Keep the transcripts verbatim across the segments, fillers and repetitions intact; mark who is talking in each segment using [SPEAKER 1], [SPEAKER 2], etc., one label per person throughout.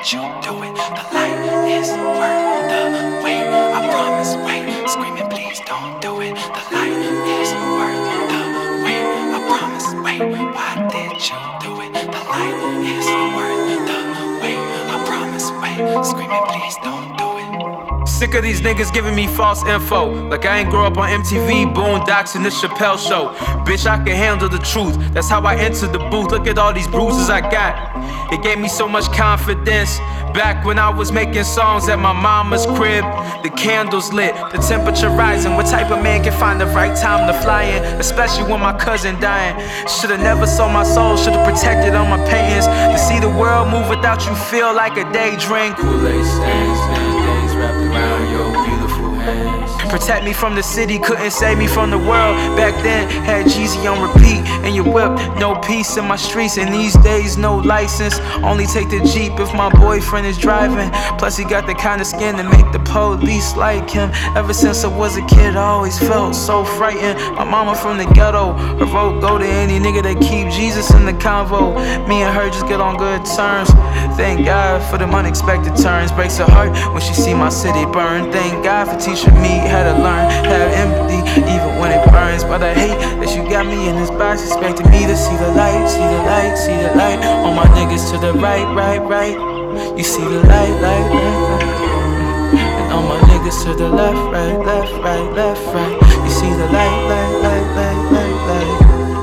[SPEAKER 1] did you do it? The light is worth the wait. I promise, wait. Screaming, please don't do it. The light is worth the wait. I promise, wait. Why did you do it? The light is worth the wait. I promise, wait. Screaming, please don't do it.
[SPEAKER 2] Sick of these niggas giving me false info, like I ain't grow up on M T V, Boondocks, and the Chappelle Show. Bitch, I can handle the truth, that's how I entered the booth. Look at all these bruises I got. It gave me so much confidence. Back when I was making songs at my mama's crib, the candles lit, the temperature rising. What type of man can find the right time to fly in, especially when my cousin dying? Should've never sold my soul, should've protected all my paintings. To see the world move without you feel like a daydream.
[SPEAKER 1] Kool-Aid stains, band-aids wrapped around your beautiful hands.
[SPEAKER 2] Protect me from the city, couldn't save me from the world. Back then, had Jeezy on repeat, and your whip, no peace in my streets. And these days, no license, only take the Jeep if my boyfriend is driving. Plus he got the kind of skin to make the police like him. Ever since I was a kid, I always felt so frightened. My mama from the ghetto, her vote go to any nigga that keep Jesus in the convo. Me and her just get on good terms. Thank God for them unexpected turns. Breaks her heart when she see my city burn. Thank God for teaching me how to learn, have empathy even when it burns. But I hate that you got me in this box, expecting me to see the light, see the light, see the light. All my niggas to the right, right, right. You see the light, light, light, light. And all my niggas to the left, right, left, right, left, right. You see the light, light, light, light, light,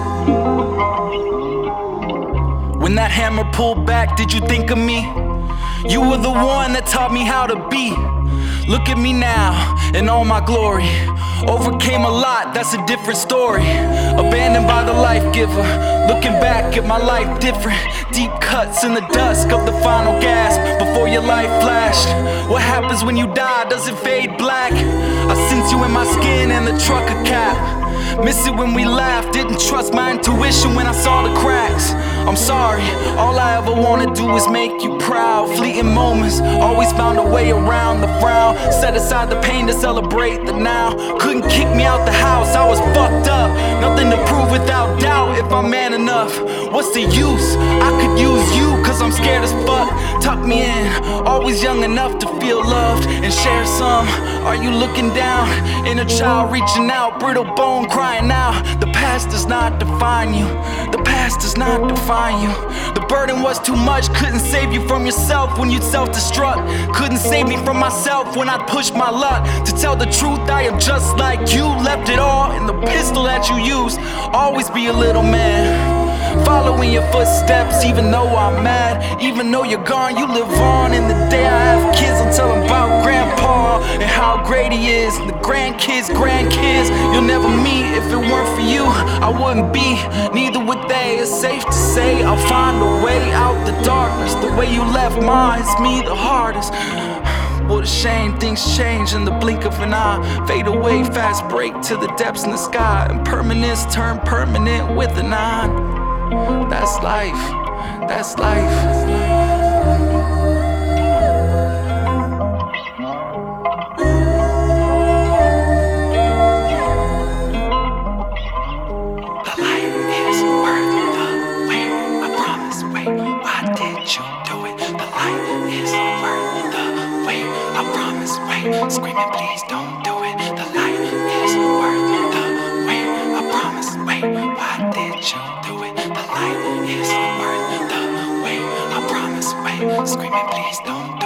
[SPEAKER 2] light.
[SPEAKER 3] When that hammer pulled back, did you think of me? You were the one that taught me how to be. Look at me now, in all my glory. Overcame a lot, that's a different story. Abandoned by the life giver. Looking back at my life different. Deep cuts in the dusk of the final gasp before your life flashed. What happens when you die? Does it fade black? I sense you in my skin and the trucker cap. Miss it when we laughed, didn't trust my intuition when I saw the cracks. I'm sorry, all I ever wanna do is make you proud. Fleeting moments, always found a way around the frown. Set aside the pain to celebrate the now. Couldn't kick me out the house, I was fucked up. Nothing to prove without doubt if I'm man enough. What's the use? I could use you cause I'm scared as fuck. Tuck me in, always young enough to feel loved and share some. Are you looking down? Inner child reaching out, brittle bone crying out. The past does not define you. The past does not define you. The burden was too much, couldn't save you from yourself when you'd self-destruct. Couldn't save me from myself when I'd push my luck. To tell the truth, I am just like you. Left it all in the pistol that you used. Always be a little man, following your footsteps, even though I'm mad. Even though you're gone, you live on. In the day I have kids, I'll tell them about grandpa and how great he is. And the grandkids, grandkids, you'll never meet. If it weren't for you, I wouldn't be, neither would they. It's safe to say I'll find a way out the darkness. The way you left mine is me the hardest. What a shame, things change in the blink of an eye. Fade away, fast break to the depths in the sky. Impermanence turn permanent with a nine. That's life, that's life.
[SPEAKER 1] Why did you do it? The light is worth the wait. I promise, wait. Screaming, please don't do it. The light is worth the wait. I promise, wait. Why did you do it? The light is worth the wait. I promise, wait. Screaming, please don't do it.